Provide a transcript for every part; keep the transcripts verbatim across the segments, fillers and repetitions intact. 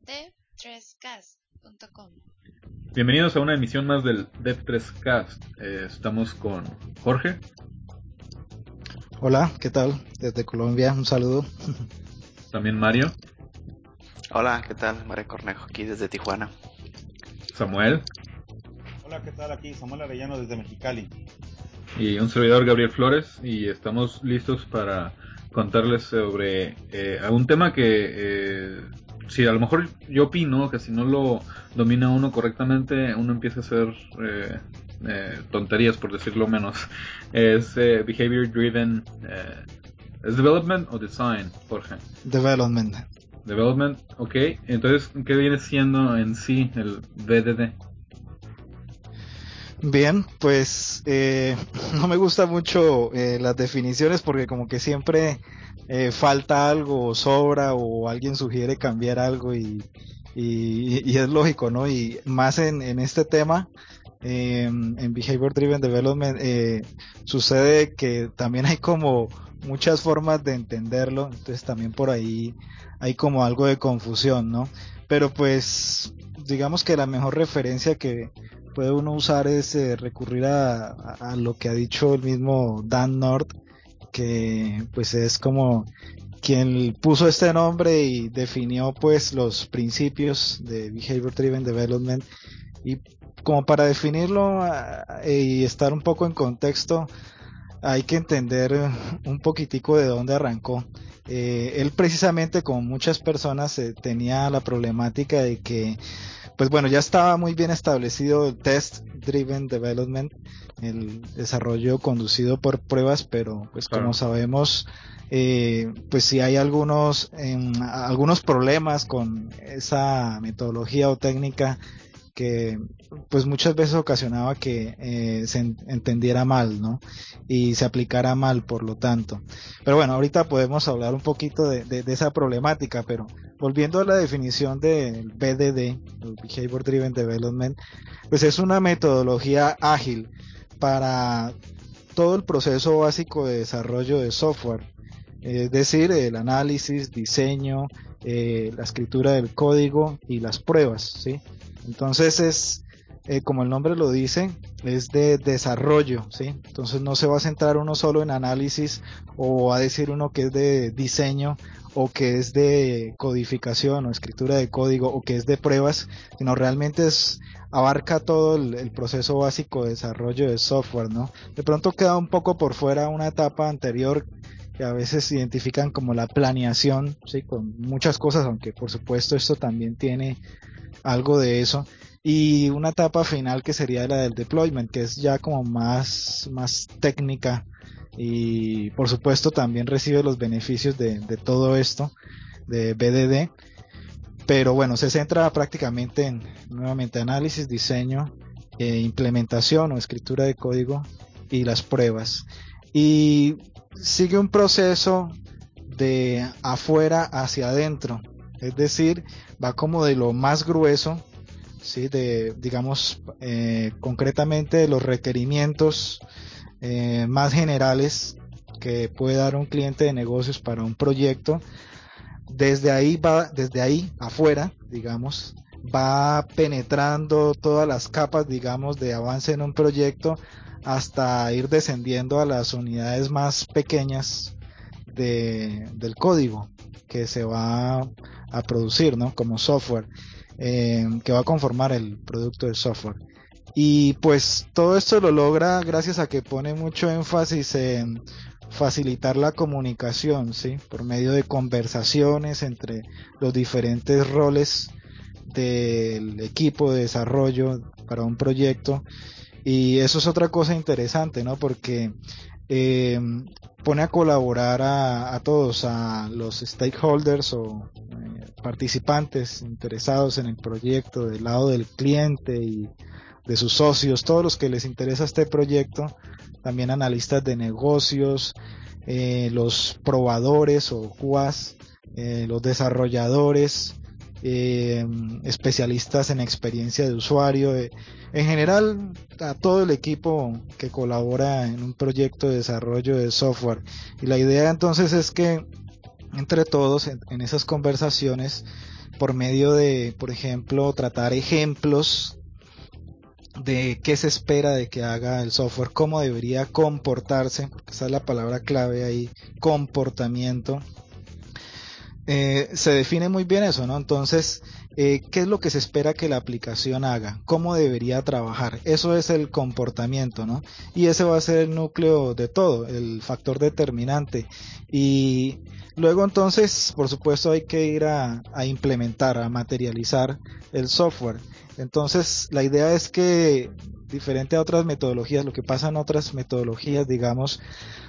dev tres cast punto com. Bienvenidos a una emisión más del dev tres cast. Eh, estamos con Jorge. Hola, ¿qué tal? Desde Colombia, un saludo. También Mario. Hola, ¿qué tal? Mario Cornejo, aquí desde Tijuana. Samuel. Hola, ¿qué tal? Aquí Samuel Arellano desde Mexicali. Y un servidor, Gabriel Flores. Y estamos listos para contarles sobre eh, un tema que, eh, si a lo mejor yo opino que si no lo domina uno correctamente, uno empieza a hacer eh, eh, tonterías, por decirlo menos. Es eh, Behavior Driven. Eh, ¿Es Development o Design, Jorge? Development. Development, ok. Entonces, ¿qué viene siendo en sí el B D D? Bien, pues eh, no me gusta mucho eh, las definiciones porque como que siempre eh, falta algo o sobra o alguien sugiere cambiar algo y, y, y es lógico, ¿no? Y más en, en este tema, eh, en Behavior Driven Development, eh, sucede que también hay como muchas formas de entenderlo, entonces también por ahí hay como algo de confusión, ¿no? Pero pues digamos que la mejor referencia que puede uno usar es eh, recurrir a, a, a lo que ha dicho el mismo Dan North, que pues es como quien puso este nombre y definió pues los principios de Behavior Driven Development. Y como para definirlo uh, y estar un poco en contexto, hay que entender un poquitico de dónde arrancó. Eh, él precisamente, como muchas personas, eh, tenía la problemática de que pues bueno, ya estaba muy bien establecido el Test Driven Development, el desarrollo conducido por pruebas, pero pues Claro. como sabemos, eh, pues sí hay algunos, eh, algunos problemas con esa metodología o técnica que pues muchas veces ocasionaba que eh, se en, entendiera mal, ¿no? Y se aplicara mal, por lo tanto. Pero bueno, ahorita podemos hablar un poquito de, de, de esa problemática, pero volviendo a la definición del B D D, el Behavior Driven Development, pues es una metodología ágil para todo el proceso básico de desarrollo de software, es decir, el análisis, diseño, eh, la escritura del código y las pruebas, ¿sí? Entonces es, eh, como el nombre lo dice, es de desarrollo, ¿sí? Entonces no se va a centrar uno solo en análisis o a decir uno que es de diseño o que es de codificación o escritura de código o que es de pruebas, sino realmente es abarca todo el, el proceso básico de desarrollo de software, ¿no? De pronto queda un poco por fuera una etapa anterior que a veces se identifican como la planeación, sí, con muchas cosas, aunque por supuesto esto también tiene algo de eso, y una etapa final que sería la del deployment, que es ya como más, más técnica y por supuesto también recibe los beneficios de, de todo esto de B D D, pero bueno, se centra prácticamente en nuevamente análisis, diseño, eh, implementación o escritura de código y las pruebas, y sigue un proceso de afuera hacia adentro, es decir, va como de lo más grueso, ¿sí? De, digamos, eh, concretamente de los requerimientos eh, más generales que puede dar un cliente de negocios para un proyecto. Desde ahí va, desde ahí afuera, digamos, va penetrando todas las capas, digamos, de avance en un proyecto hasta ir descendiendo a las unidades más pequeñas de, del código que se va a producir, ¿no? Como software, eh, que va a conformar el producto de software. Y pues todo esto lo logra gracias a que pone mucho énfasis en facilitar la comunicación, ¿sí? Por medio de conversaciones entre los diferentes roles del equipo de desarrollo para un proyecto. Y eso es otra cosa interesante, ¿no? Porque eh, pone a colaborar a, a todos, a los stakeholders o eh, participantes interesados en el proyecto del lado del cliente y de sus socios, todos los que les interesa este proyecto, también analistas de negocios, eh, los probadores o Q As, eh, los desarrolladores, eh, especialistas en experiencia de usuario, eh, en general a todo el equipo que colabora en un proyecto de desarrollo de software. Y la idea entonces es que entre todos en, en esas conversaciones por medio de, por ejemplo, tratar ejemplos de qué se espera de que haga el software, cómo debería comportarse, porque esa es la palabra clave ahí, comportamiento. Eh, se define muy bien eso, ¿no? Entonces, eh, ¿qué es lo que se espera que la aplicación haga? ¿Cómo debería trabajar? Eso es el comportamiento, ¿no? Y ese va a ser el núcleo de todo, el factor determinante. Y luego entonces, por supuesto, hay que ir a, a implementar, a materializar el software. Entonces, la idea es que, diferente a otras metodologías, lo que pasa en otras metodologías, digamos,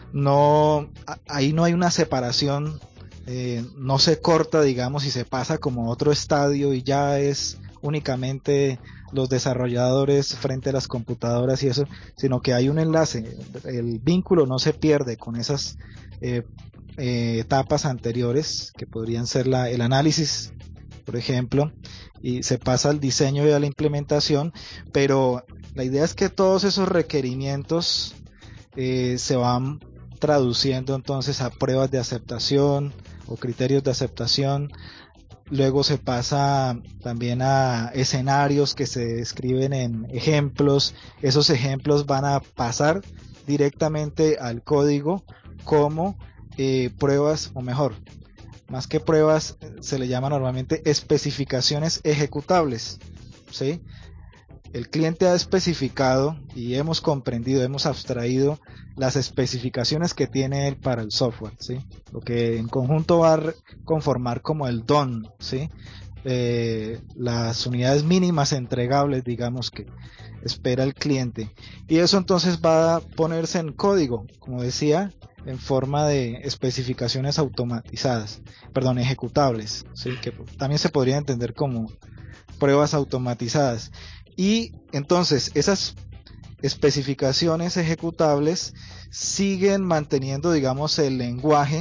no, ahí no hay una separación. Eh, no se corta, digamos, y se pasa como a otro estadio y ya es únicamente los desarrolladores frente a las computadoras y eso, sino que hay un enlace, el vínculo no se pierde con esas eh, eh, etapas anteriores que podrían ser la, el análisis, por ejemplo, y se pasa al diseño y a la implementación, pero la idea es que todos esos requerimientos eh, se van traduciendo entonces a pruebas de aceptación o criterios de aceptación. Luego se pasa también a escenarios que se describen en ejemplos. Esos ejemplos van a pasar directamente al código como eh, pruebas, o mejor, más que pruebas, se le llama normalmente especificaciones ejecutables, ¿sí? El cliente ha especificado y hemos comprendido, hemos abstraído las especificaciones que tiene él para el software, ¿sí? Lo que en conjunto va a conformar como el D O N, ¿sí? Eh, las unidades mínimas entregables, digamos, que espera el cliente. Y eso entonces va a ponerse en código, como decía, en forma de especificaciones automatizadas, perdón, ejecutables, ¿sí? Que también se podría entender como pruebas automatizadas. Y entonces esas especificaciones ejecutables siguen manteniendo, digamos, el lenguaje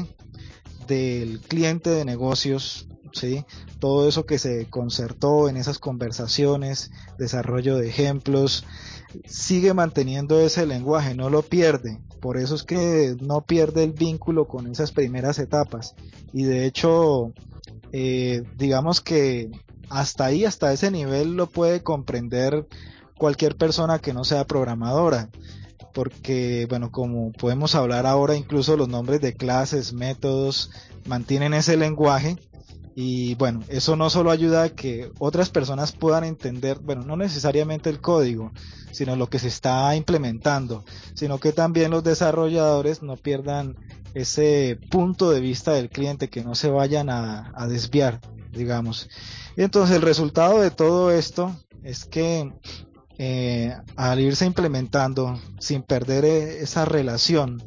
del cliente de negocios, ¿sí? Todo eso que se concertó en esas conversaciones, desarrollo de ejemplos, sigue manteniendo ese lenguaje, no lo pierde. Por eso es que no pierde el vínculo con esas primeras etapas. Y de hecho, eh, digamos que hasta ahí, hasta ese nivel lo puede comprender cualquier persona que no sea programadora, porque bueno, como podemos hablar ahora, incluso los nombres de clases, métodos, mantienen ese lenguaje. Y bueno, eso no solo ayuda a que otras personas puedan entender, bueno, no necesariamente el código, sino lo que se está implementando, sino que también los desarrolladores no pierdan ese punto de vista del cliente, que no se vayan a, a desviar, digamos. Y entonces el resultado de todo esto es que eh, al irse implementando sin perder eh, esa relación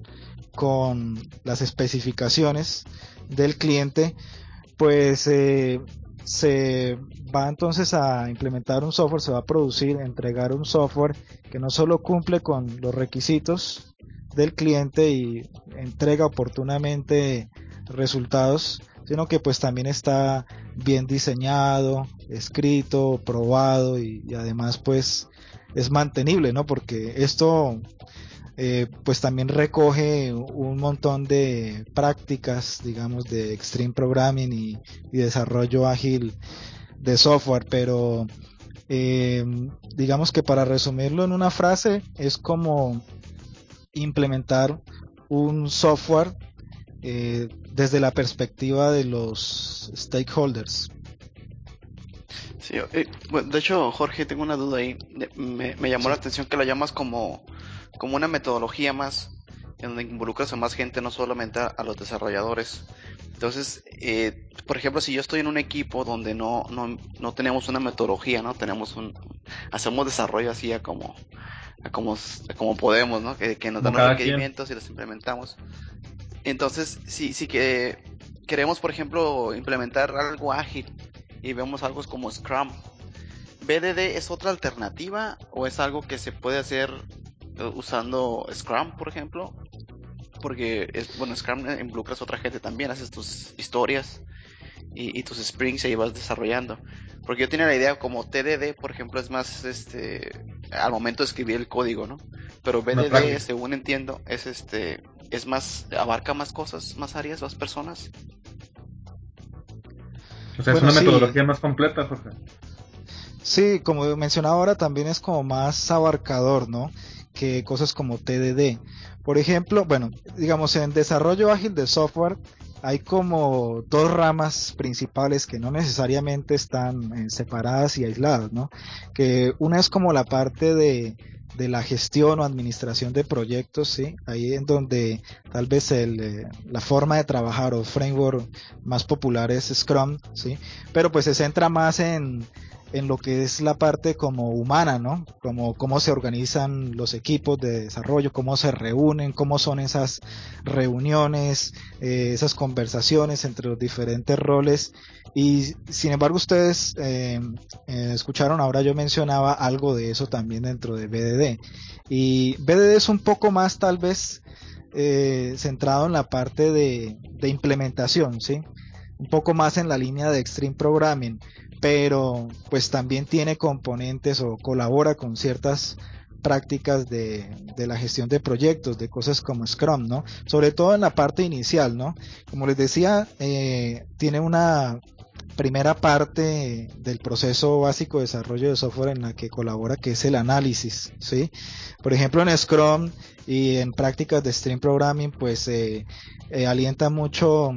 con las especificaciones del cliente, pues eh, se va entonces a implementar un software, se va a producir, entregar un software que no solo cumple con los requisitos del cliente y entrega oportunamente resultados, sino que pues también está bien diseñado, escrito, probado y, y además pues es mantenible, ¿no? Porque esto eh, pues también recoge un montón de prácticas, digamos, de extreme programming y, y desarrollo ágil de software, pero eh, digamos que para resumirlo en una frase, es como implementar un software eh, desde la perspectiva de los stakeholders. Sí, eh, bueno, de hecho, Jorge, tengo una duda ahí. De- Me, me llamó Sí. la atención que la llamas como, como una metodología más, en donde involucras a más gente, no solamente a, a los desarrolladores. Entonces, eh, por ejemplo, si yo estoy en un equipo donde no, no, no tenemos una metodología, ¿no? Tenemos un, hacemos desarrollo así a como, a como, a como podemos, ¿no? Que, que nos Como dan los cada quien. requerimientos y los implementamos. Entonces, si, si que queremos, por ejemplo, implementar algo ágil y vemos algo como Scrum, ¿B D D es otra alternativa o es algo que se puede hacer eh, usando Scrum, por ejemplo? Porque, es, bueno, Scrum eh, involucras a otra gente también, haces tus historias y, y tus sprints y ahí vas desarrollando. Porque yo tenía la idea como T D D, por ejemplo, es más este al momento de escribir el código, ¿no? Pero Una B D D, práctica. según entiendo, es este es más abarca más cosas, más áreas, más personas. O sea, Bueno, es una sí. metodología más completa, Jorge. Sí, como mencionaba ahora, también es como más abarcador, ¿no? Que cosas como T D D. Por ejemplo, bueno, digamos, en desarrollo ágil de software hay como dos ramas principales que no necesariamente están eh, separadas y aisladas, ¿no? Que una es como la parte de, de la gestión o administración de proyectos, ¿sí? Ahí en donde tal vez el, eh, la forma de trabajar o framework más popular es Scrum, ¿sí? Pero pues se centra más en en lo que es la parte como humana, ¿no? Como cómo se organizan los equipos de desarrollo, cómo se reúnen, cómo son esas reuniones, eh, esas conversaciones entre los diferentes roles. Y sin embargo ustedes eh, eh, escucharon, ahora yo mencionaba algo de eso también dentro de B D D. Y B D D es un poco más tal vez eh, centrado en la parte de, de implementación, ¿sí? Un poco más en la línea de Extreme Programming, pero pues también tiene componentes o colabora con ciertas prácticas de, de la gestión de proyectos, de cosas como Scrum, ¿no? Sobre todo en la parte inicial, ¿no? Como les decía, eh, tiene una primera parte del proceso básico de desarrollo de software en la que colabora, que es el análisis, ¿sí? Por ejemplo, en Scrum y en prácticas de Stream Programming, pues eh, eh, alienta mucho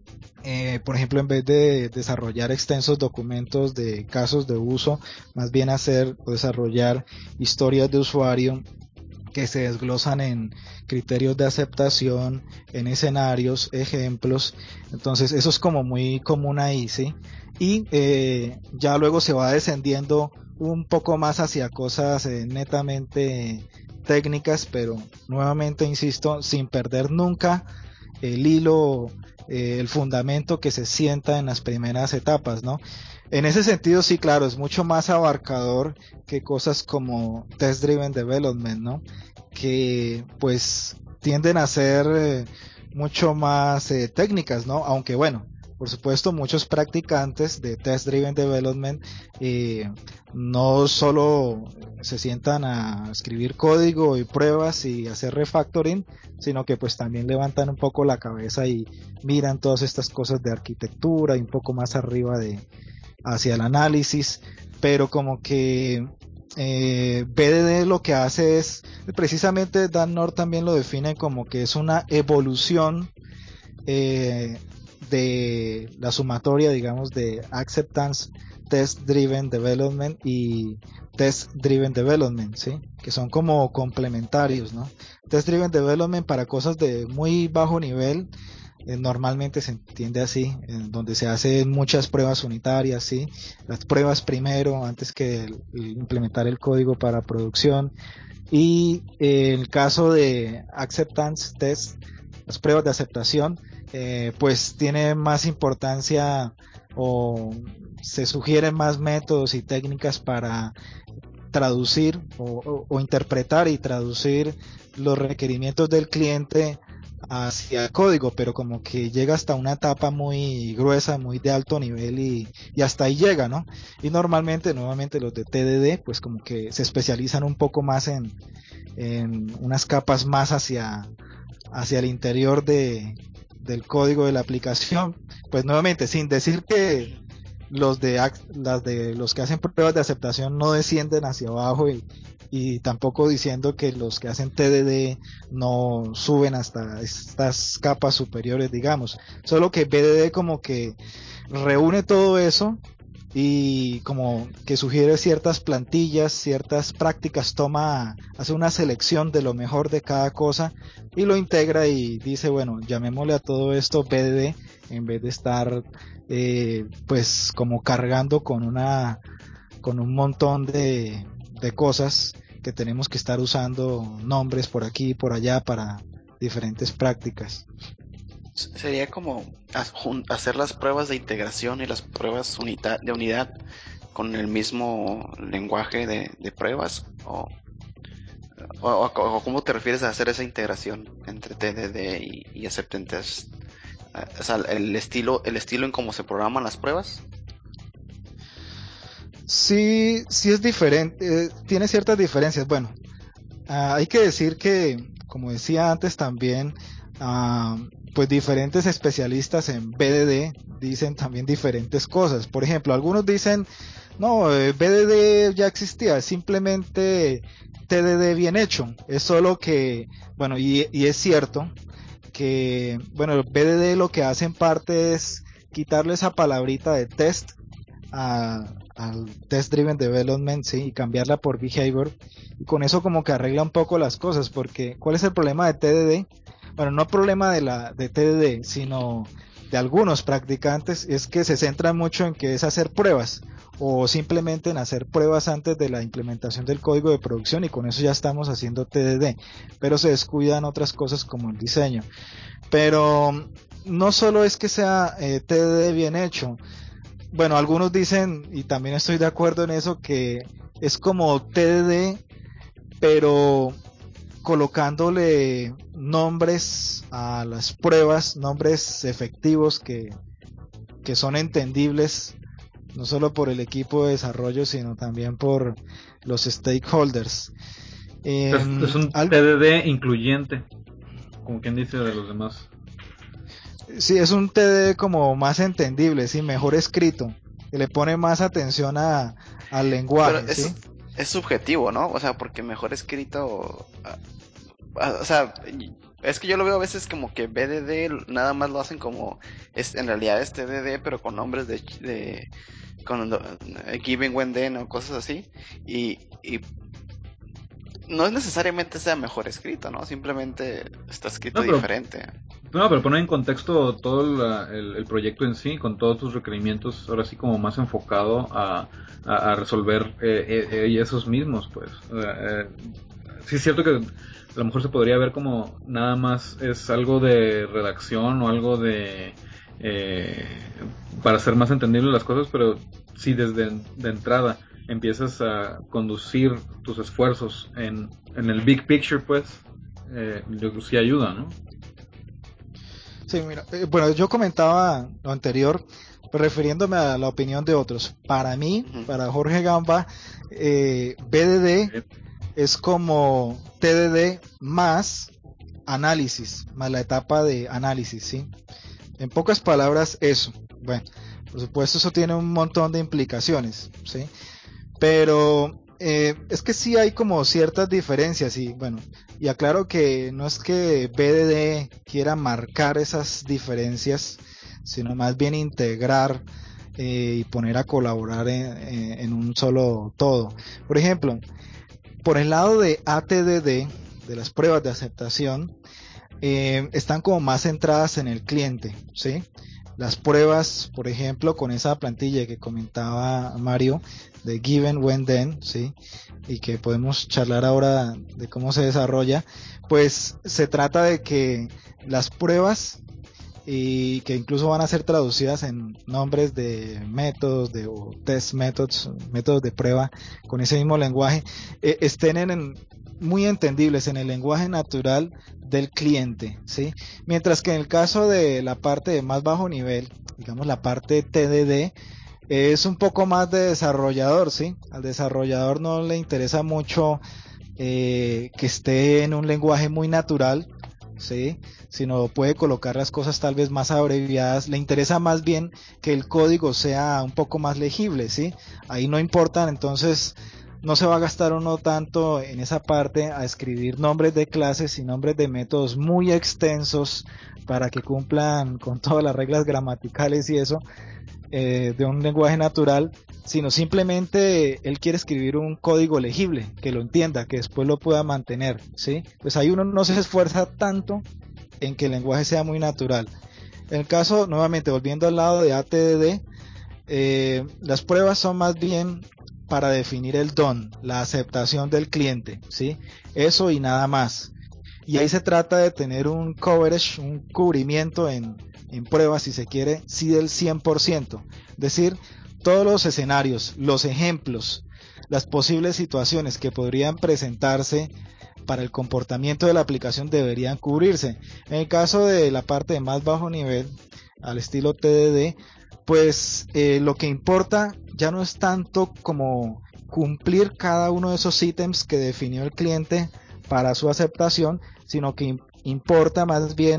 eh, por ejemplo, en vez de desarrollar extensos documentos de casos de uso, más bien hacer o desarrollar historias de usuario que se desglosan en criterios de aceptación, en escenarios, ejemplos. Entonces, eso es como muy común ahí, ¿sí? Y eh, ya luego se va descendiendo un poco más hacia cosas eh, netamente técnicas, pero nuevamente insisto, sin perder nunca el hilo, eh, el fundamento que se sienta en las primeras etapas, ¿no? En ese sentido, sí, claro, es mucho más abarcador que cosas como Test Driven Development, ¿no? Que pues tienden a ser eh, mucho más eh, técnicas, ¿no? Aunque bueno, por supuesto, muchos practicantes de Test Driven Development eh, no solo se sientan a escribir código y pruebas y hacer refactoring, sino que pues también levantan un poco la cabeza y miran todas estas cosas de arquitectura y un poco más arriba de hacia el análisis, pero como que eh, B D D lo que hace es, precisamente Dan North también lo define como que es una evolución eh, de la sumatoria, digamos, de Acceptance Test Driven Development y Test Driven Development, ¿sí? Que son como complementarios, ¿no? Test Driven Development para cosas de muy bajo nivel, eh, normalmente se entiende así, en donde se hacen muchas pruebas unitarias, ¿sí? Las pruebas primero, antes que el, el implementar el código para producción. Y eh, el caso de Acceptance Test, las pruebas de aceptación, eh, pues tiene más importancia o se sugieren más métodos y técnicas para traducir o, o, o interpretar y traducir los requerimientos del cliente hacia el código, pero como que llega hasta una etapa muy gruesa, muy de alto nivel y, y hasta ahí llega, ¿no? Y normalmente, nuevamente los de T D D, pues como que se especializan un poco más en, en unas capas más hacia, hacia el interior de, del código de la aplicación, pues nuevamente, sin decir que los de las de los que hacen pruebas de aceptación no descienden hacia abajo y, y tampoco diciendo que los que hacen T D D no suben hasta estas capas superiores, digamos, solo que B D D como que reúne todo eso y como que sugiere ciertas plantillas, ciertas prácticas, toma, hace una selección de lo mejor de cada cosa y lo integra y dice, bueno, llamémosle a todo esto B D D en vez de estar eh, pues como cargando con una con un montón de, de cosas que tenemos que estar usando nombres por aquí y por allá para diferentes prácticas. Sería como hacer las pruebas de integración y las pruebas unita de unidad con el mismo lenguaje de, de pruebas o, o, o, ¿cómo te refieres a hacer esa integración entre T D D y, y Acceptance Test? O sea, el estilo, el estilo en cómo se programan las pruebas. Sí, sí es diferente, eh, tiene ciertas diferencias. Bueno, uh, hay que decir que, como decía antes también, uh, pues diferentes especialistas en B D D dicen también diferentes cosas. Por ejemplo, algunos dicen, no, eh, B D D ya existía, es simplemente T D D bien hecho. Es solo que, bueno, y, y es cierto que, bueno, B D D lo que hace en parte es quitarle esa palabrita de test a, al Test Driven Development, sí, y cambiarla por Behavior, y con eso como que arregla un poco las cosas, porque ¿cuál es el problema de T D D? Bueno, no problema de la de T D D, sino de algunos practicantes, es que se centran mucho en que es hacer pruebas, o simplemente en hacer pruebas antes de la implementación del código de producción, y con eso ya estamos haciendo T D D, pero se descuidan otras cosas como el diseño. Pero no solo es que sea eh, T D D bien hecho. Bueno, algunos dicen, y también estoy de acuerdo en eso, que es como T D D, pero colocándole nombres a las pruebas, nombres efectivos que, que son entendibles, no solo por el equipo de desarrollo, sino también por los stakeholders. Eh, Es, es un al- T D D incluyente, como quien dice de los demás. sí, es un T D D como más entendible, sí, mejor escrito, que le pone más atención a, al Pero lenguaje, es, ¿sí? es subjetivo, ¿no? O sea, porque mejor escrito... ah, ah, O sea, y- es que yo lo veo a veces como que B D D nada más lo hacen como... Es, en realidad es T D D, pero con nombres de... de con lo- eh, given, when, then o cosas así. Y, y no es necesariamente sea mejor escrito, ¿no? Simplemente está escrito No, pero diferente. No, pero poner en contexto todo la- el, el proyecto en sí, con todos tus requerimientos, ahora sí como más enfocado a, a, a resolver eh, eh, eh, esos mismos, pues. Eh, eh, sí es cierto que a lo mejor se podría ver como nada más es algo de redacción o algo de... eh, para hacer más entendibles las cosas, pero si desde de entrada empiezas a conducir tus esfuerzos en, en el big picture, pues, eh, yo creo que sí ayuda, ¿no? Sí, mira, eh, bueno, yo comentaba lo anterior, pues, refiriéndome a la opinión de otros. Para mí, Ujú. para Jorge Gamba, eh, B D D es como T D D más análisis, más la etapa de análisis, ¿sí? En pocas palabras, eso. Bueno, por supuesto, eso tiene un montón de implicaciones, ¿sí? Pero eh, es que sí hay como ciertas diferencias y bueno, y aclaro que no es que B D D quiera marcar esas diferencias, sino más bien integrar eh, y poner a colaborar en, en- en un solo todo. Por ejemplo, por el lado de A T D D, de las pruebas de aceptación, eh, están como más centradas en el cliente, ¿sí? Las pruebas, por ejemplo, con esa plantilla que comentaba Mario, de Given, When, Then, ¿sí? Y que podemos charlar ahora de cómo se desarrolla, pues se trata de que las pruebas, y que incluso van a ser traducidas en nombres de métodos de o test methods, métodos de prueba con ese mismo lenguaje, eh, estén en, en- muy entendibles en el lenguaje natural del cliente, ¿sí? Mientras que en el caso de la parte de más bajo nivel, digamos la parte T D D, es un poco más de desarrollador, ¿sí? Al desarrollador no le interesa mucho eh, que esté en un lenguaje muy natural, ¿sí? Sino puede colocar las cosas tal vez más abreviadas. Le interesa más bien que el código sea un poco más legible, ¿sí? Ahí no importa, entonces no se va a gastar uno tanto en esa parte a escribir nombres de clases y nombres de métodos muy extensos para que cumplan con todas las reglas gramaticales y eso, eh, de un lenguaje natural, sino simplemente él quiere escribir un código legible, que lo entienda, que después lo pueda mantener, ¿sí? Pues ahí uno no se esfuerza tanto en que el lenguaje sea muy natural. En el caso, nuevamente, volviendo al lado de A T D D, eh, las pruebas son más bien para definir el done, la aceptación del cliente, ¿sí? Eso y nada más. Y ahí se trata de tener un coverage, un cubrimiento en, en pruebas, si se quiere, sí del cien por ciento. Es decir, todos los escenarios, los ejemplos, las posibles situaciones que podrían presentarse para el comportamiento de la aplicación deberían cubrirse. En el caso de la parte de más bajo nivel, al estilo T D D, pues eh, lo que importa ya no es tanto como cumplir cada uno de esos ítems que definió el cliente para su aceptación, sino que importa más bien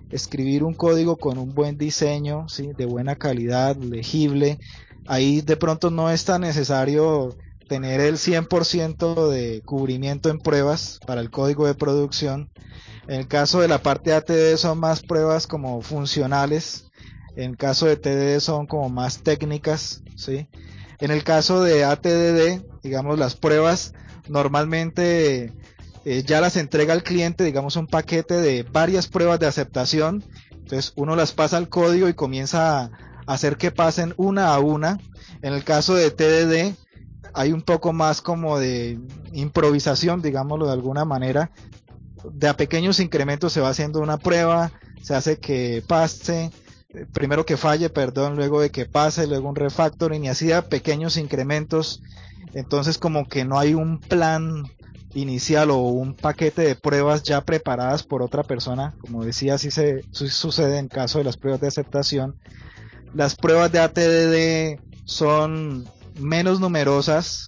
escribir un código con un buen diseño, ¿sí? De buena calidad, legible. Ahí de pronto no es tan necesario tener el cien por ciento de cubrimiento en pruebas para el código de producción. En el caso de la parte de A T D D son más pruebas como funcionales. En el caso de T D D son como más técnicas, ¿sí? En el caso de A T D D, digamos, las pruebas normalmente eh, ya las entrega al cliente, digamos, un paquete de varias pruebas de aceptación. Entonces uno las pasa al código y comienza a hacer que pasen una a una. En el caso de T D D hay un poco más como de improvisación, digámoslo de alguna manera. De a pequeños incrementos se va haciendo una prueba, se hace que pase, primero que falle, perdón, luego de que pase, luego un refactoring, y así de a pequeños incrementos. Entonces como que no hay un plan inicial o un paquete de pruebas ya preparadas por otra persona. Como decía, así se su- sucede en caso de las pruebas de aceptación. Las pruebas de A T D D son menos numerosas.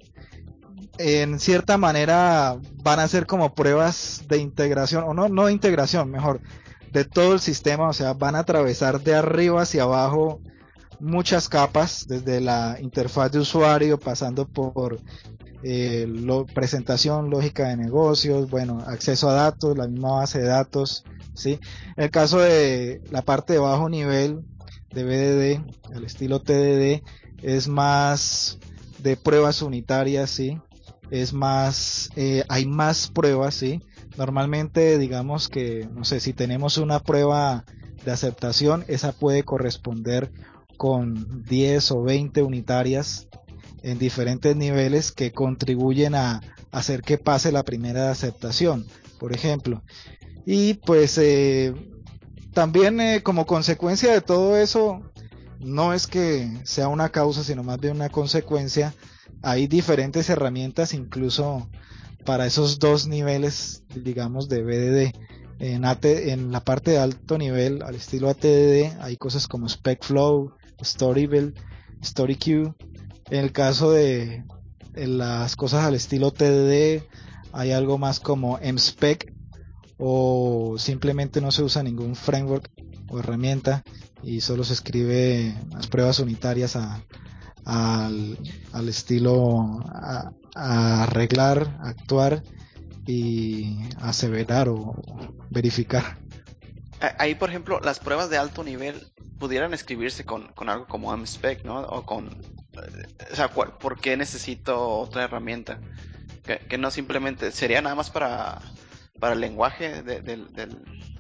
En cierta manera van a ser como pruebas de integración, o no, no de integración, mejor, de todo el sistema. O sea, van a atravesar de arriba hacia abajo muchas capas, desde la interfaz de usuario, pasando por eh, lo, presentación, lógica de negocios, bueno, acceso a datos, la misma base de datos, ¿sí? En el caso de la parte de bajo nivel de B D D, el estilo T D D, es más de pruebas unitarias, ¿sí? Es más, eh, hay más pruebas, ¿sí? Normalmente, digamos que, no sé, si tenemos una prueba de aceptación, esa puede corresponder con diez o veinte unitarias en diferentes niveles que contribuyen a hacer que pase la primera de aceptación, por ejemplo. Y pues eh, también eh, como consecuencia de todo eso, no es que sea una causa, sino más bien una consecuencia. Hay diferentes herramientas incluso para esos dos niveles, digamos, de B D D. En, A T, en la parte de alto nivel, al estilo A T D D, hay cosas como SpecFlow, Storyville, StoryQ. En el caso de en las cosas al estilo T D D, hay algo más como MSpec, o simplemente no se usa ningún framework o herramienta y solo se escribe las pruebas unitarias a, a, al, al estilo a, a arreglar, actuar y aseverar o verificar. A- Ahí, por ejemplo, las pruebas de alto nivel pudieran escribirse con, con algo como MSpec, ¿no? O con... eh, O sea, ¿cuál- ¿por qué necesito otra herramienta? Que, que no simplemente... Sería nada más para, para el lenguaje de- del, del,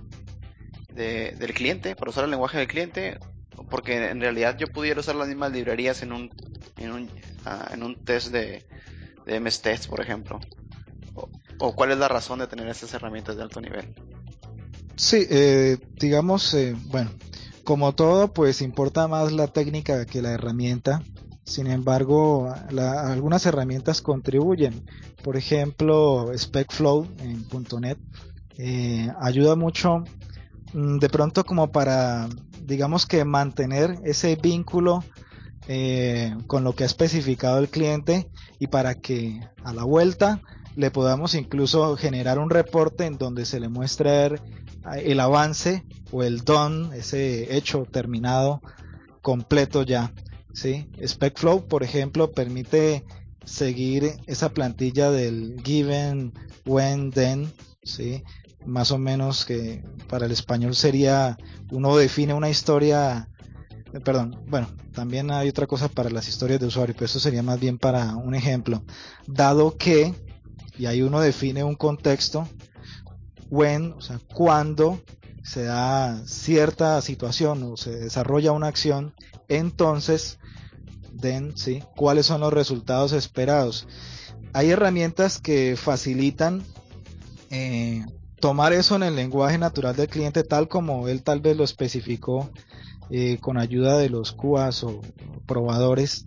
de- del cliente, para usar el lenguaje del cliente, porque en realidad yo pudiera usar las mismas librerías en un, en un, ah, en un test de, de M S Test, por ejemplo. O, o cuál es la razón de tener esas herramientas de alto nivel. Sí, eh, digamos, eh, bueno, como todo, pues importa más la técnica que la herramienta. Sin embargo, la- algunas herramientas contribuyen. Por ejemplo, SpecFlow en punto net eh, ayuda mucho, mm, de pronto como para, digamos que mantener ese vínculo eh, con lo que ha especificado el cliente, y para que a la vuelta le podamos incluso generar un reporte en donde se le muestre el avance o el done, ese hecho terminado completo ya, ¿sí? SpecFlow, por ejemplo, permite seguir esa plantilla del given, when, then, ¿sí? Más o menos, que para el español sería, uno define una historia, eh, perdón, bueno, también hay otra cosa para las historias de usuario, pero esto sería más bien para un ejemplo. Dado que, y ahí uno define un contexto, when, o sea, cuando se da cierta situación o se desarrolla una acción, entonces, then, ¿sí? ¿Cuáles son los resultados esperados? Hay herramientas que facilitan eh, tomar eso en el lenguaje natural del cliente, tal como él tal vez lo especificó, eh, con ayuda de los Q As o probadores,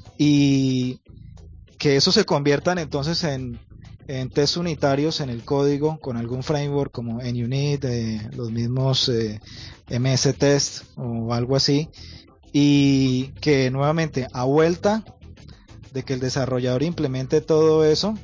y que eso se conviertan entonces en, en test unitarios en el código con algún framework como NUnit, eh, los mismos eh, M S Test o algo así, y que nuevamente a vuelta de que el desarrollador implemente todo eso,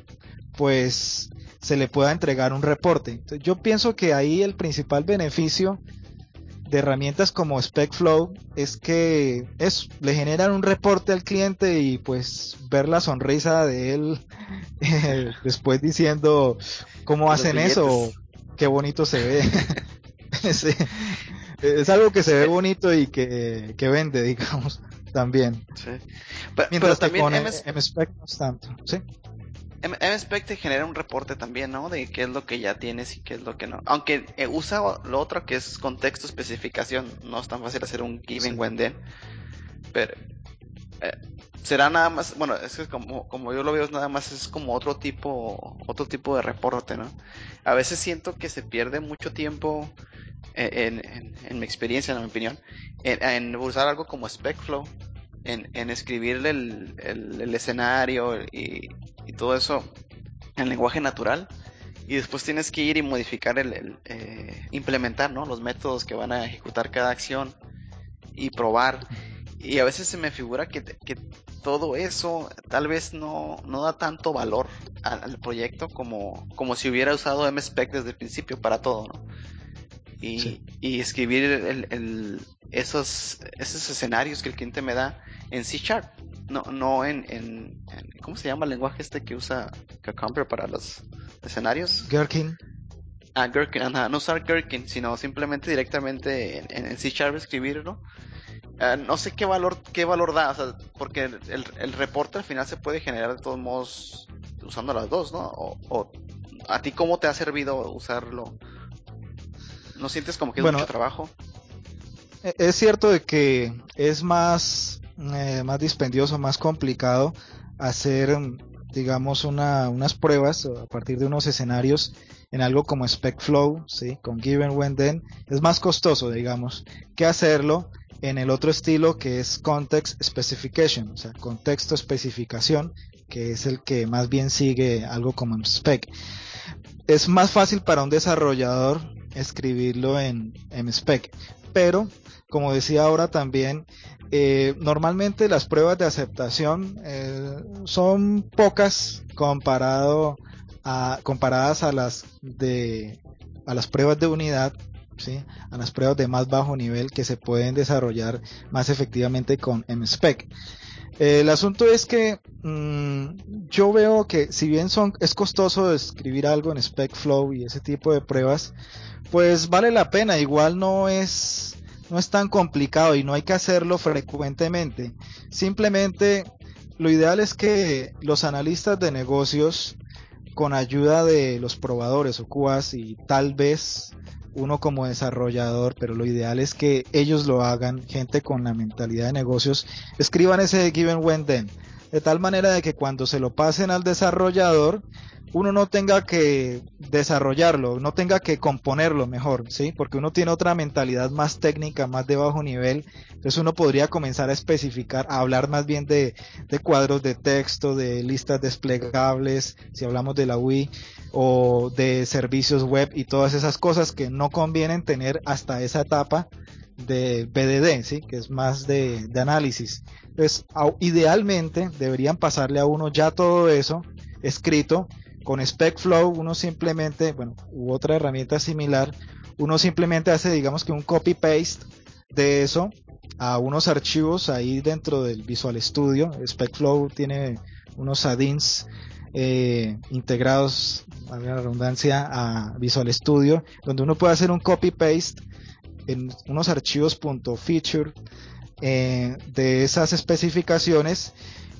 pues se le pueda entregar un reporte. Entonces, yo pienso que ahí el principal beneficio de herramientas como SpecFlow es que es, le generan un reporte al cliente y pues ver la sonrisa de él eh, después diciendo cómo Los hacen billetes. eso, qué bonito se ve. Sí, es algo que se ve Sí, bonito y que, que vende, digamos, también. sí. Pero, pero Mientras que también con eh, MS, MSpec no es tanto, ¿sí? M- MSpec te genera un reporte también, ¿no? De qué es lo que ya tienes y qué es lo que no. Aunque eh, usa o- lo otro que es contexto, especificación. No es tan fácil hacer un Sí. given when then. Pero eh, será nada más, bueno, es que como, como yo lo veo, es nada más es como otro tipo, otro tipo de reporte, ¿no? A veces siento que se pierde mucho tiempo eh, en, en- en mi experiencia, en mi opinión, en, en usar algo como SpecFlow, en, en escribirle el, el- el escenario y, y todo eso en lenguaje natural. Y después tienes que ir y modificar el, el, eh, implementar, ¿no? Los métodos que van a ejecutar cada acción y probar. Y a veces se me figura que, que todo eso tal vez no, no da tanto valor al, al proyecto como, como si hubiera usado MSpec desde el principio para todo, ¿no? Sí. Y, y escribir el, el- esos, esos escenarios que el cliente me da en C Sharp, no, no en, en, en- ¿cómo se llama el lenguaje este que usa Cucumber para los escenarios? Gherkin, Ah, Gherkin, ajá, no usar Gherkin, sino simplemente directamente en, en- en C Sharp escribirlo. Ah, no sé qué valor, qué valor da, o sea, porque el, el, el reporte al final se puede generar de todos modos usando las dos, ¿no? O, o a ti cómo te ha servido usarlo. ¿No sientes como que es mucho bueno, trabajo? e- es cierto de que es más, eh, más dispendioso, más complicado hacer, mm, digamos, una, unas pruebas a partir de unos escenarios en algo como SpecFlow, ¿sí? Con Given When Then. Es más costoso, digamos, que hacerlo en el otro estilo que es Context Specification, o sea, contexto especificación, que es el que más bien sigue algo como MSpec. Es más fácil para un desarrollador escribirlo en MSpec, pero como decía ahora también, eh, normalmente las pruebas de aceptación eh, son pocas comparado a, comparadas a las de a las pruebas de unidad, ¿sí? A las pruebas de más bajo nivel que se pueden desarrollar más efectivamente con MSpec. Eh, el asunto es que mmm, yo veo que si bien son, es costoso escribir algo en SpecFlow y ese tipo de pruebas, pues vale la pena, igual no es, no es tan complicado y no hay que hacerlo frecuentemente. Simplemente lo ideal es que los analistas de negocios, con ayuda de los probadores o Q As y tal vez uno como desarrollador, pero lo ideal es que ellos lo hagan, gente con la mentalidad de negocios, escriban ese given when then, de tal manera de que cuando se lo pasen al desarrollador, uno no tenga que desarrollarlo, no tenga que componerlo mejor, ¿sí? Porque uno tiene otra mentalidad más técnica, más de bajo nivel, entonces uno podría comenzar a especificar, a hablar más bien de, de cuadros de texto, de listas desplegables, si hablamos de la U I, o de servicios web y todas esas cosas que no convienen tener hasta esa etapa de B D D, ¿sí? Que es más de, de análisis. Entonces, a, idealmente deberían pasarle a uno ya todo eso escrito. Con SpecFlow uno simplemente, bueno, u otra herramienta similar, uno simplemente hace, digamos que un copy-paste de eso a unos archivos ahí dentro del Visual Studio. SpecFlow tiene unos add-ins eh, integrados, valga la redundancia, a Visual Studio, donde uno puede hacer un copy-paste en unos archivos .feature eh, de esas especificaciones,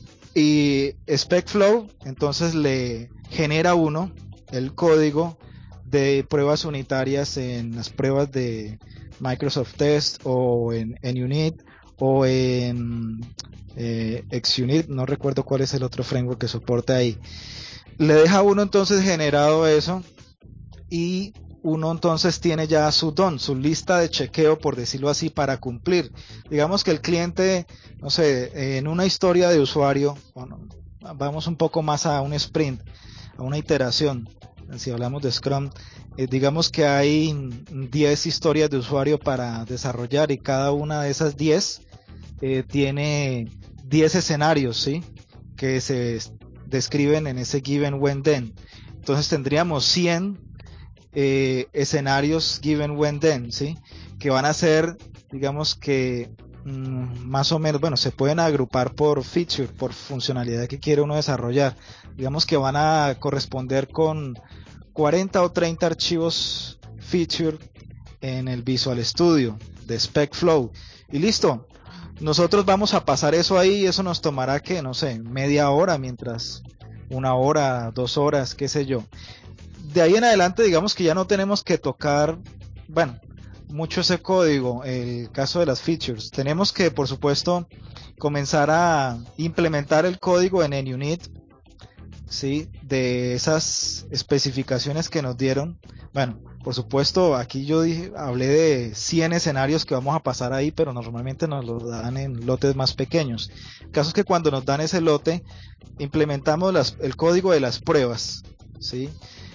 y SpecFlow entonces le genera uno el código de pruebas unitarias en las pruebas de Microsoft Test o en, en Unit o en eh, XUnit, no recuerdo cuál es el otro framework que soporta ahí. Le deja uno entonces generado eso y uno entonces tiene ya su D O N, su lista de chequeo, por decirlo así, para cumplir. Digamos que el cliente, no sé, en una historia de usuario, bueno, vamos un poco más a un sprint, a una iteración, si hablamos de Scrum, eh, digamos que hay diez historias de usuario para desarrollar y cada una de esas diez eh, tiene diez escenarios, ¿sí? Que se describen en ese given when then. Entonces tendríamos cien eh, escenarios given when then, ¿sí? que van a ser, digamos que mmm, más o menos, bueno, se pueden agrupar por feature, por funcionalidad que quiere uno desarrollar. Digamos que van a corresponder con cuarenta o treinta archivos feature en el Visual Studio de SpecFlow y listo. Nosotros vamos a pasar eso ahí y eso nos tomará, que no sé, media hora, mientras una hora, dos horas, qué sé yo. De ahí en adelante, digamos que ya no tenemos que tocar, bueno, mucho ese código. El caso de las features, tenemos que, por supuesto, comenzar a implementar el código en NUnit, sí, de esas especificaciones que nos dieron. Bueno, por supuesto, aquí yo dije, hablé de cien escenarios que vamos a pasar ahí, pero normalmente nos lo dan en lotes más pequeños. El caso es que cuando nos dan ese lote, implementamos las, el código de las pruebas, ¿sí?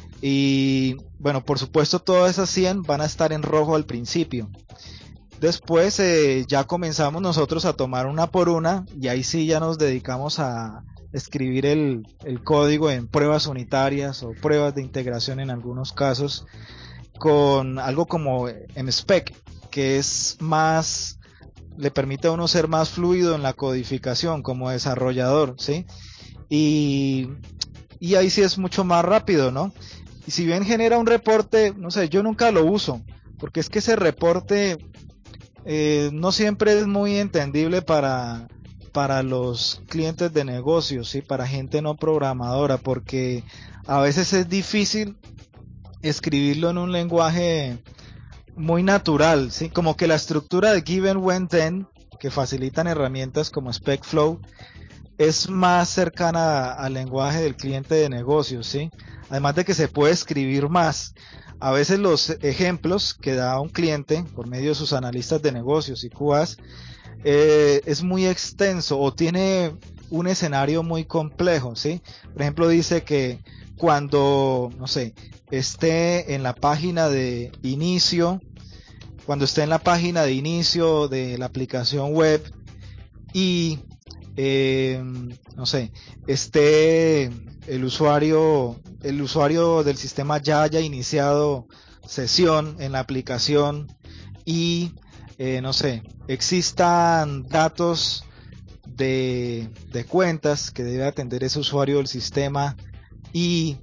Y bueno, por supuesto, todas esas cien van a estar en rojo al principio. Después eh, ya comenzamos nosotros a tomar una por una y ahí sí ya nos dedicamos a escribir el, el código en pruebas unitarias o pruebas de integración en algunos casos, con algo como MSpec, que es más, le permite a uno ser más fluido en la codificación como desarrollador, ¿sí? Y, y ahí sí es mucho más rápido, ¿no? Y si bien genera un reporte, no sé, yo nunca lo uso, porque es que ese reporte eh, no siempre es muy entendible para, para los clientes de negocios, ¿sí? Para gente no programadora, porque a veces es difícil escribirlo en un lenguaje muy natural, ¿sí? Como que la estructura de Given, When, Then, que facilitan herramientas como SpecFlow, es más cercana al lenguaje del cliente de negocios, ¿sí? Además de que se puede escribir más. A veces los ejemplos que da un cliente por medio de sus analistas de negocios y Q As eh, es muy extenso o tiene un escenario muy complejo, ¿sí? Por ejemplo, dice que cuando, no sé, esté en la página de inicio, cuando esté en la página de inicio de la aplicación web y eh, no sé, esté el usuario, el usuario del sistema ya haya iniciado sesión en la aplicación y eh, no sé, existan datos de, de cuentas que debe atender ese usuario del sistema y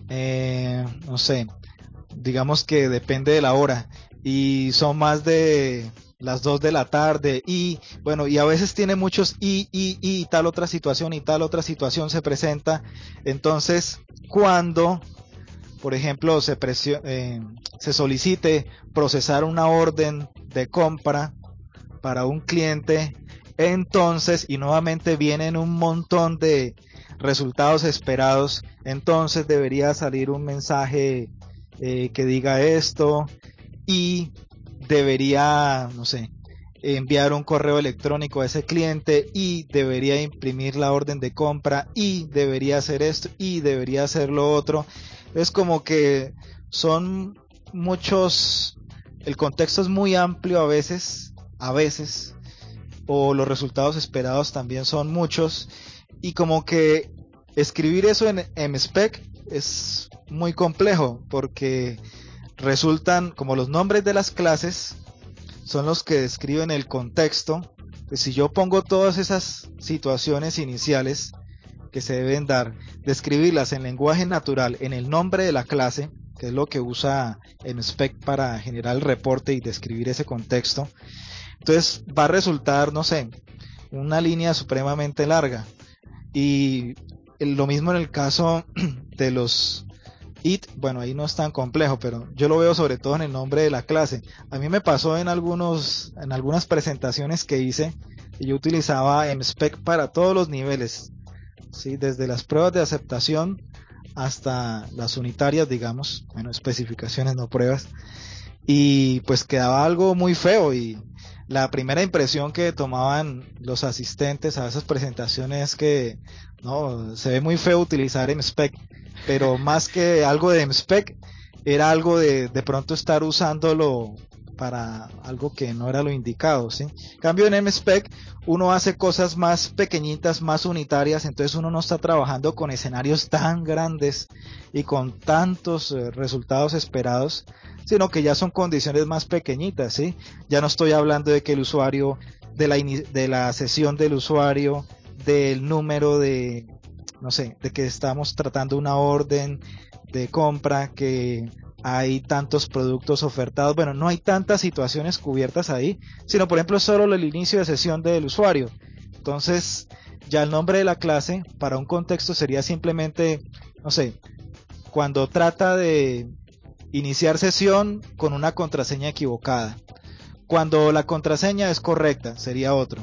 eh, no sé, digamos que depende de la hora y son más de las dos de la tarde y bueno, y a veces tiene muchos y, y, y tal otra situación y tal otra situación se presenta. Entonces, cuando por ejemplo se, presio, eh, se solicite procesar una orden de compra para un cliente, entonces, y nuevamente vienen un montón de resultados esperados, entonces debería salir un mensaje eh, que diga esto y debería, no sé, enviar un correo electrónico a ese cliente y debería imprimir la orden de compra y debería hacer esto y debería hacer lo otro. Es como que son muchos, el contexto es muy amplio a veces, a veces, o los resultados esperados también son muchos y como que escribir eso en MSpec es muy complejo porque resultan como los nombres de las clases son los que describen el contexto. Pues si yo pongo todas esas situaciones iniciales que se deben dar, describirlas en lenguaje natural en el nombre de la clase, que es lo que usa MSpec para generar el reporte y describir ese contexto, entonces va a resultar, no sé, una línea supremamente larga. Y lo mismo en el caso de los it, bueno, ahí no es tan complejo, pero yo lo veo sobre todo en el nombre de la clase. A mí me pasó en algunos, en algunas presentaciones que hice, y yo utilizaba MSpec para todos los niveles, ¿sí? Desde las pruebas de aceptación hasta las unitarias, digamos, bueno, especificaciones, no pruebas, y pues quedaba algo muy feo y la primera impresión que tomaban los asistentes a esas presentaciones es que no, se ve muy feo utilizar MSpec, pero más que algo de MSpec era algo de de pronto estar usándolo para algo que no era lo indicado, ¿sí? En cambio en M-Spec uno hace cosas más pequeñitas, más unitarias, entonces uno no está trabajando con escenarios tan grandes y con tantos eh, resultados esperados, sino que ya son condiciones más pequeñitas, ¿sí? Ya no estoy hablando de que el usuario, de la, de la sesión del usuario, del número de, no sé, de que estamos tratando una orden de compra, que hay tantos productos ofertados, bueno, no hay tantas situaciones cubiertas ahí, sino por ejemplo solo el inicio de sesión del usuario. Entonces ya el nombre de la clase para un contexto sería simplemente, no sé, cuando trata de iniciar sesión con una contraseña equivocada, cuando la contraseña es correcta sería otro,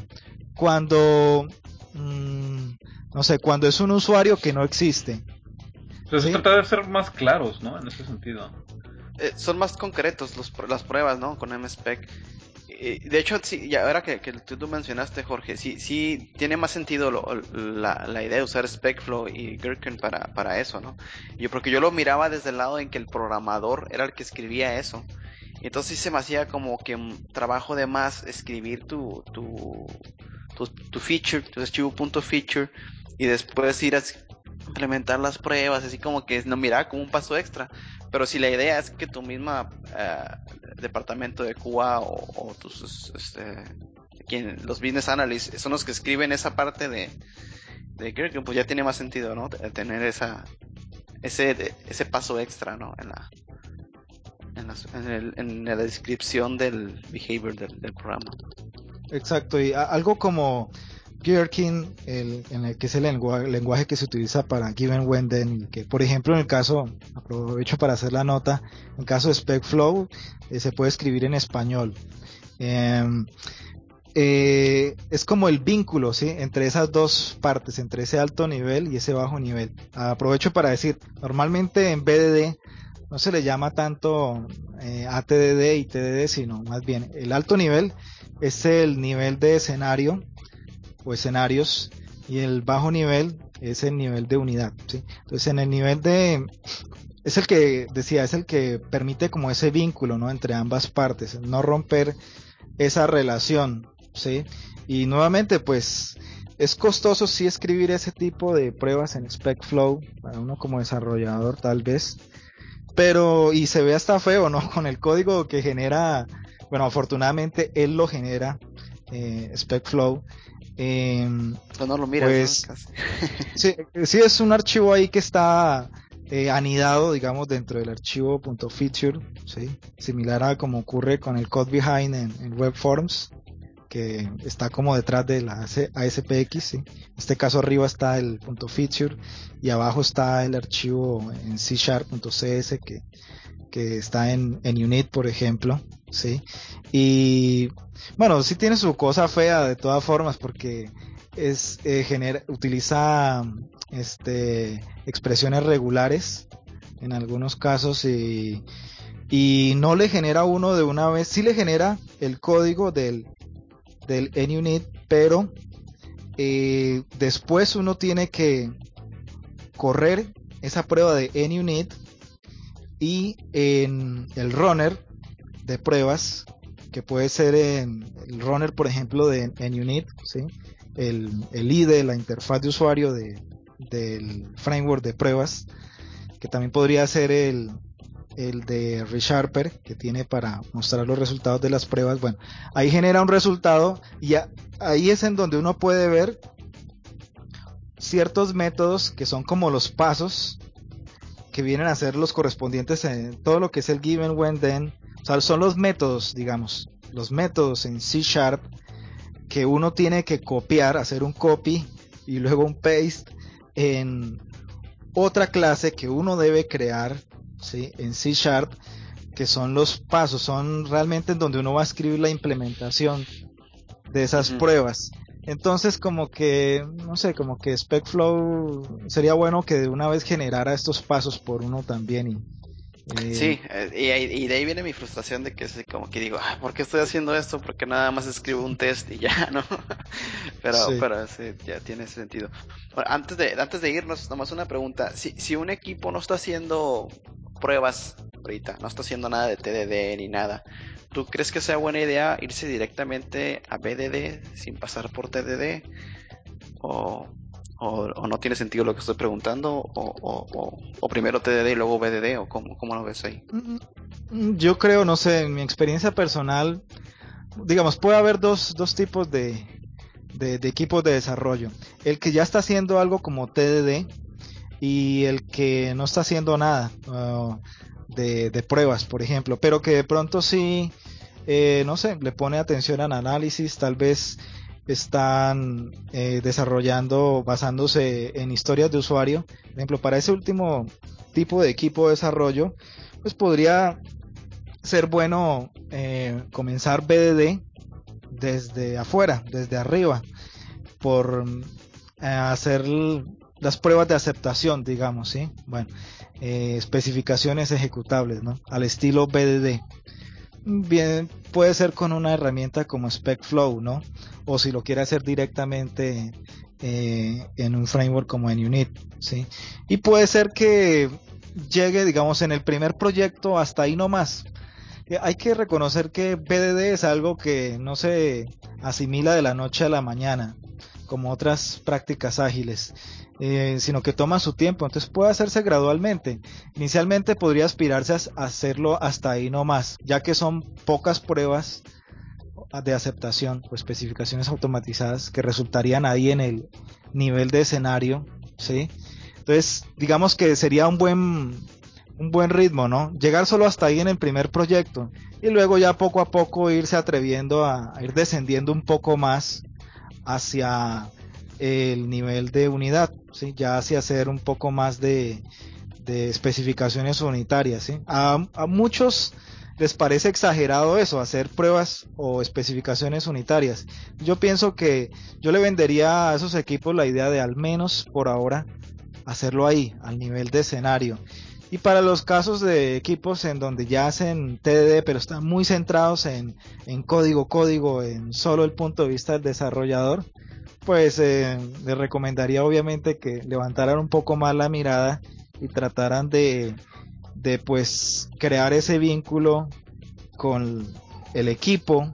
cuando mmm, no sé, cuando es un usuario que no existe. Entonces ¿Sí? trata de ser más claros, ¿no? En ese sentido. Eh, son más concretos los, las pruebas, ¿no? Con M-Spec. Eh, de hecho, sí, ya ahora que, que tú, tú mencionaste, Jorge, sí, sí tiene más sentido lo, la, la idea de usar SpecFlow y Gherkin para, para eso, ¿no? Yo, porque yo lo miraba desde el lado en que el programador era el que escribía eso. Entonces sí se me hacía como que un trabajo de más escribir tu, tu, tu, tu feature, tu archivo.feature, y después ir a implementar las pruebas, así como que no miraba como un paso extra. Pero si la idea es que tu misma uh, departamento de Q A o, o tus este, quien, los business analysts son los que escriben esa parte de, de Gherkin, pues ya tiene más sentido, ¿no? Tener esa ese ese paso extra, ¿no? En la en la, en el, en la descripción del behavior del, del programa. Exacto, y a, algo como Gherkin, el, en el que es el lenguaje, lenguaje que se utiliza para given when then, y que por ejemplo en el caso, aprovecho para hacer la nota, en el caso de SpecFlow eh, se puede escribir en español. Eh, eh, es como el vínculo, ¿sí? Entre esas dos partes, entre ese alto nivel y ese bajo nivel. Aprovecho para decir, normalmente en B D D no se le llama tanto eh, A T D D y T D D, sino más bien el alto nivel es el nivel de escenario o escenarios, y el bajo nivel es el nivel de unidad, ¿sí? Entonces en el nivel de, es el que decía, es el que permite como ese vínculo, ¿no? Entre ambas partes, no romper esa relación, ¿sí? Y nuevamente pues es costoso sí escribir ese tipo de pruebas en SpecFlow para uno como desarrollador tal vez, pero y se ve hasta feo, ¿no? Con el código que genera, bueno, afortunadamente él lo genera, eh, SpecFlow. Eh, Pues no lo miras, pues ¿no? Casi. sí, sí es un archivo ahí que está eh, anidado, digamos, dentro del archivo .feature, ¿sí? Similar a como ocurre con el code behind en, en WebForms, que está como detrás de la A S P X, ¿sí? En este caso arriba está el .feature y abajo está el archivo en C Sharp.cs que, que está en, en Unit, por ejemplo, ¿sí? Y bueno, sí tiene su cosa fea de todas formas porque es eh, genera, utiliza este expresiones regulares en algunos casos y, y no le genera uno de una vez, sí le genera el código del del NUnit, pero eh, después uno tiene que correr esa prueba de NUnit y en el runner de pruebas, que puede ser en el runner, por ejemplo, de NUnit, ¿sí? el, el I D E, la interfaz de usuario de, del framework de pruebas, que también podría ser el, el de ReSharper, que tiene para mostrar los resultados de las pruebas. Bueno, ahí genera un resultado y a, ahí es en donde uno puede ver ciertos métodos que son como los pasos que vienen a ser los correspondientes en todo lo que es el given when then. O sea, son los métodos, digamos, los métodos en C Sharp que uno tiene que copiar, hacer un copy y luego un paste en otra clase que uno debe crear, ¿sí? En C Sharp, que son los pasos, son realmente en donde uno va a escribir la implementación de esas uh-huh. pruebas. Entonces como que, no sé, como que SpecFlow sería bueno que de una vez generara estos pasos por uno también. Y, eh... Sí, eh, y, y de ahí viene mi frustración de que es como que digo, ah, ¿por qué estoy haciendo esto? Porque nada más escribo un test y ya, ¿no? pero sí. pero sí, ya tiene sentido. Bueno, antes de antes de irnos, nomás una pregunta. Si, si un equipo no está haciendo pruebas ahorita, no está haciendo nada de T D D ni nada, ¿Tú crees que sea buena idea irse directamente a B D D sin pasar por T D D? ¿O, o, o no tiene sentido lo que estoy preguntando? ¿O, o, o, o primero T D D y luego B D D? ¿O cómo, cómo lo ves ahí? Yo creo, no sé, en mi experiencia personal, digamos, puede haber dos, dos tipos de, de, de equipos de desarrollo. El que ya está haciendo algo como T D D y el que no está haciendo nada uh, de, de pruebas, por ejemplo, pero que de pronto sí, eh, no sé, le pone atención al análisis, tal vez están eh, desarrollando basándose en historias de usuario. Por ejemplo, para ese último tipo de equipo de desarrollo, pues podría ser bueno eh, comenzar B D D desde afuera, desde arriba, por eh, hacer las pruebas de aceptación, digamos, ¿sí? Bueno, eh, especificaciones ejecutables, ¿no? Al estilo B D D. Bien, puede ser con una herramienta como SpecFlow, ¿no? O si lo quiere hacer directamente eh, en un framework como en Unit, ¿sí? Y puede ser que llegue, digamos, en el primer proyecto hasta ahí nomás. Hay que reconocer que B D D es algo que no se asimila de la noche a la mañana, como otras prácticas ágiles, eh, sino que toma su tiempo, entonces puede hacerse gradualmente. Inicialmente podría aspirarse a hacerlo hasta ahí nomás, ya que son pocas pruebas de aceptación o especificaciones automatizadas que resultarían ahí en el nivel de escenario, ¿sí? Entonces, digamos que sería un buen un buen ritmo, ¿no? Llegar solo hasta ahí en el primer proyecto y luego ya poco a poco irse atreviendo a, a ir descendiendo un poco más hacia el nivel de unidad, ¿sí? Ya hacia hacer un poco más de, de especificaciones unitarias, ¿sí? A, a muchos les parece exagerado eso, hacer pruebas o especificaciones unitarias. Yo pienso que yo le vendería a esos equipos la idea de al menos por ahora hacerlo ahí, al nivel de escenario. Y para los casos de equipos en donde ya hacen T D D pero están muy centrados en, en código, código, en solo el punto de vista del desarrollador, pues eh, les recomendaría obviamente que levantaran un poco más la mirada y trataran de, de pues crear ese vínculo con el equipo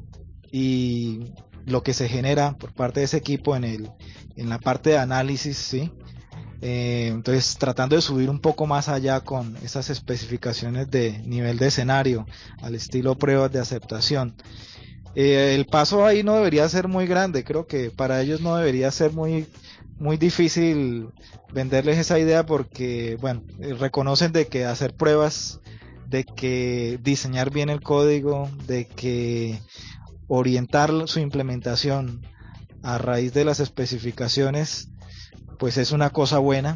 y lo que se genera por parte de ese equipo en el en la parte de análisis, ¿sí? Eh, entonces tratando de subir un poco más allá con esas especificaciones de nivel de escenario al estilo pruebas de aceptación. Eh, el paso ahí no debería ser muy grande, creo que para ellos no debería ser muy muy difícil venderles esa idea porque bueno, eh, reconocen de que hacer pruebas, de que diseñar bien el código, de que orientar su implementación a raíz de las especificaciones pues es una cosa buena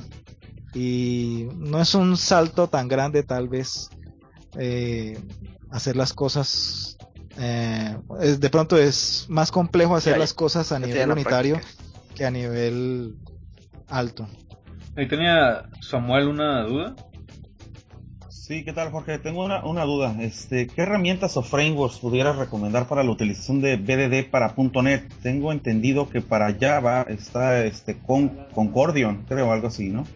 y no es un salto tan grande tal vez eh, hacer las cosas eh, es, de pronto es más complejo hacer Ya, las cosas a ya nivel tiene la unitario práctica. que a nivel alto. Ahí tenía Samuel una duda. Sí, ¿qué tal, Jorge? Tengo una, una duda. Este, ¿qué herramientas o frameworks pudieras recomendar para la utilización de B D D para punto net? Tengo entendido que para Java está este con, Concordion, creo, algo así, ¿no?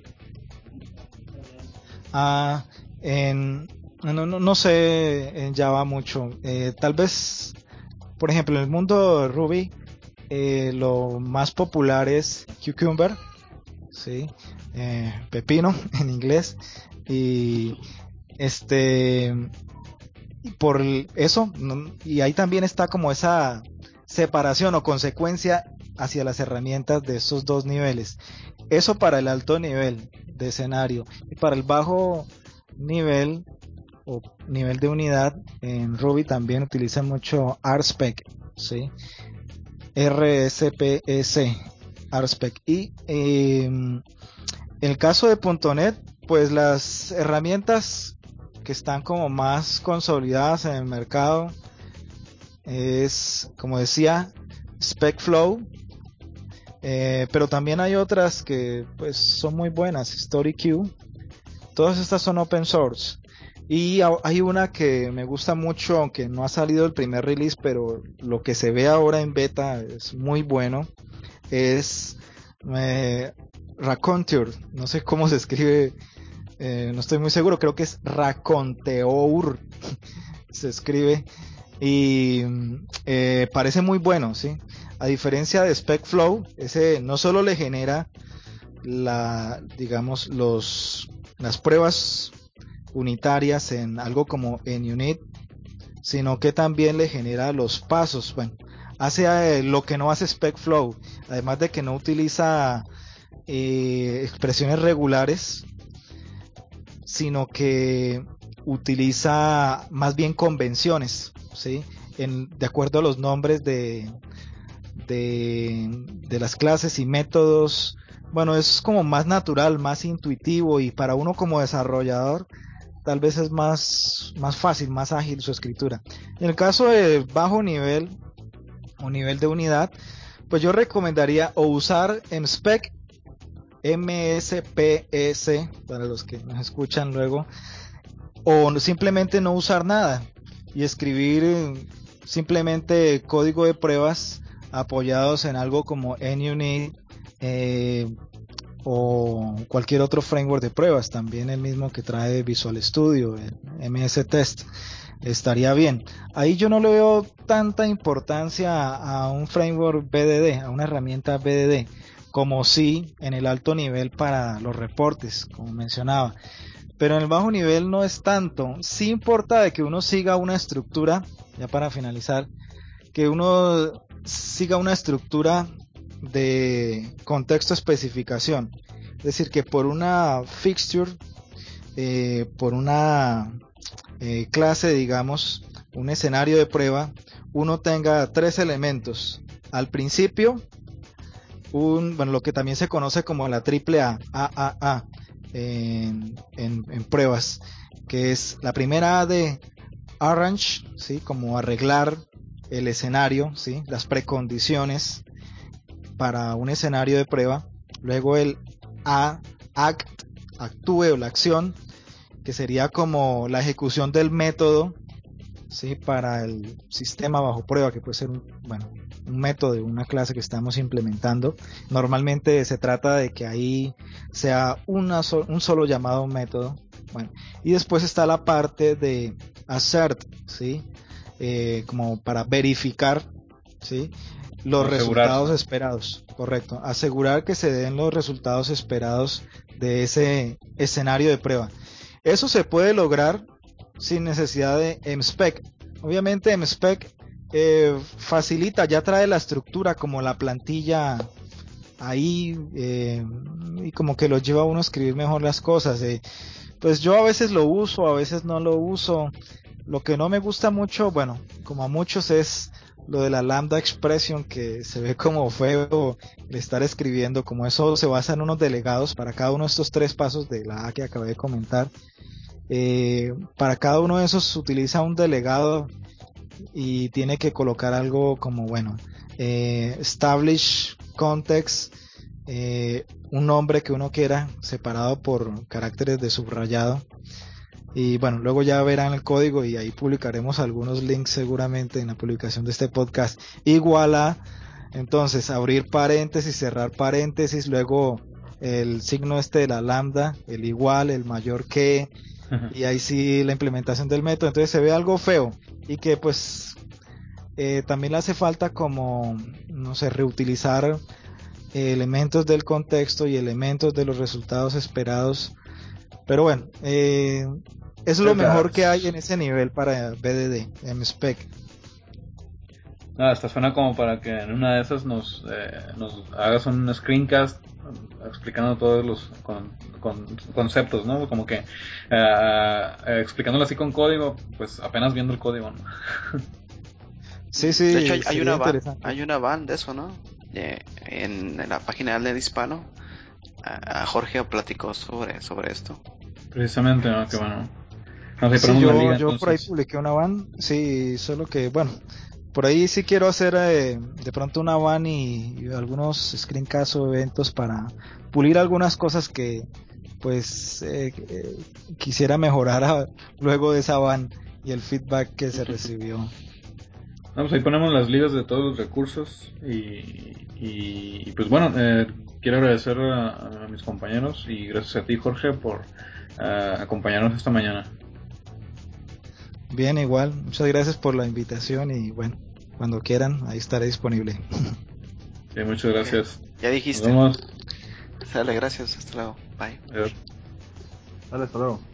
Ah, en, no, no, no sé en Java mucho. Eh, tal vez, por ejemplo, en el mundo de Ruby, eh, lo más popular es Cucumber, ¿sí? Eh, pepino en inglés. Y este, y por eso, no- y ahí también está como esa separación o consecuencia hacia las herramientas de esos dos niveles. Eso para el alto nivel de escenario. Y para el bajo nivel o nivel de unidad, en Ruby también utilizan mucho RSpec, ¿sí? R S P E C, RSpec. Y eh, en el caso de punto net, pues las herramientas que están como más consolidadas en el mercado es, como decía, SpecFlow, eh, pero también hay otras que pues son muy buenas, StoryQ. Todas estas son open source. Y a- hay una que me gusta mucho, aunque no ha salido el primer release, pero lo que se ve ahora en beta es muy bueno. Es eh, Raconteur, no sé cómo se escribe, eh, no estoy muy seguro, creo que es Raconteur, se escribe. y eh, parece muy bueno, ¿sí? A diferencia de SpecFlow, ese no solo le genera la, digamos, los, las pruebas unitarias en algo como NUnit, sino que también le genera los pasos. Bueno, hace eh, lo que no hace SpecFlow, además de que no utiliza eh, expresiones regulares, sino que utiliza más bien convenciones, ¿sí? En, de acuerdo a los nombres de, de, de las clases y métodos. Bueno, es como más natural, más intuitivo, y para uno como desarrollador tal vez es más, más fácil, más ágil su escritura. En el caso de bajo nivel o nivel de unidad, pues yo recomendaría o usar MSpec, M S P S, para los que nos escuchan luego, o simplemente no usar nada y escribir simplemente código de pruebas apoyados en algo como NUnit, eh, o cualquier otro framework de pruebas, también el mismo que trae Visual Studio, el M S Test, estaría bien. Ahí yo no le veo tanta importancia a un framework B D D, a una herramienta B D D, como sí en el alto nivel para los reportes, como mencionaba. Pero en el bajo nivel no es tanto. Sí importa de que uno siga una estructura, ya para finalizar, que uno siga una estructura de contexto especificación. Es decir, que por una fixture, eh, por una eh, clase, digamos, un escenario de prueba, uno tenga tres elementos. Al principio, un, bueno, lo que también se conoce como la triple A, A, A, A, en, en, en pruebas, que es la primera A de arrange, ¿sí? Como arreglar el escenario, ¿sí? Las precondiciones para un escenario de prueba. Luego el A, act, actúe, o la acción, que sería como la ejecución del método, ¿sí? Para el sistema bajo prueba, que puede ser un, bueno, un método de una clase que estamos implementando. Normalmente se trata de que ahí sea una so, un solo llamado método. Bueno, y después está la parte de assert, ¿sí? Eh, como para verificar, ¿sí? Los resultados esperados, correcto, asegurar que se den los resultados esperados de ese escenario de prueba. Eso se puede lograr sin necesidad de MSpec. Obviamente MSpec eh, facilita, ya trae la estructura como la plantilla ahí, eh, y como que lo lleva a uno a escribir mejor las cosas. Eh. Pues yo a veces lo uso, a veces no lo uso. Lo que no me gusta mucho, bueno, como a muchos, es lo de la lambda expression, que se ve como feo el estar escribiendo, como eso se basa en unos delegados para cada uno de estos tres pasos de la A que acabé de comentar. Eh, para cada uno de esos se utiliza un delegado y tiene que colocar algo como, bueno, eh, establish context, eh, un nombre que uno quiera separado por caracteres de subrayado. Y bueno, luego ya verán el código y ahí publicaremos algunos links seguramente en la publicación de este podcast. Igual a, entonces, abrir paréntesis, cerrar paréntesis, luego el signo este de la lambda, el igual, el mayor que, y ahí sí la implementación del método. Entonces se ve algo feo y que pues eh, también le hace falta como, no sé, reutilizar eh, elementos del contexto y elementos de los resultados esperados. Pero bueno, eh, es lo mejor que hay en ese nivel para B D D, MSpec. No, hasta suena como para que en una de esas nos, eh, nos hagas un screencast explicando todos los con, con conceptos, ¿no? Como que uh, explicándolo así con código, pues apenas viendo el código, ¿no? Sí, sí, de hecho hay, hay una van, interesante. hay una van de eso, ¿no? De, en, en la página del Hispano, a, a Jorge platicó sobre, sobre esto. Precisamente, ¿no? Que bueno. No sé, Sí, ponemos yo, la liga, yo por ahí entonces. publiqué una van, sí, solo que, bueno, por ahí sí quiero hacer eh, de pronto una van y, y algunos screencasts o eventos para pulir algunas cosas que pues eh, eh, quisiera mejorar a, luego de esa van y el feedback que se recibió. Vamos, ahí ponemos las ligas de todos los recursos y, y, y pues bueno, eh, quiero agradecer a, a mis compañeros y gracias a ti, Jorge, por uh, acompañarnos esta mañana. Bien, igual. Muchas gracias por la invitación y bueno, cuando quieran, ahí estaré disponible. Sí, muchas gracias. Ya dijiste. Nos vemos. Sale, gracias. Hasta luego. Bye. Adiós. Dale, hasta luego.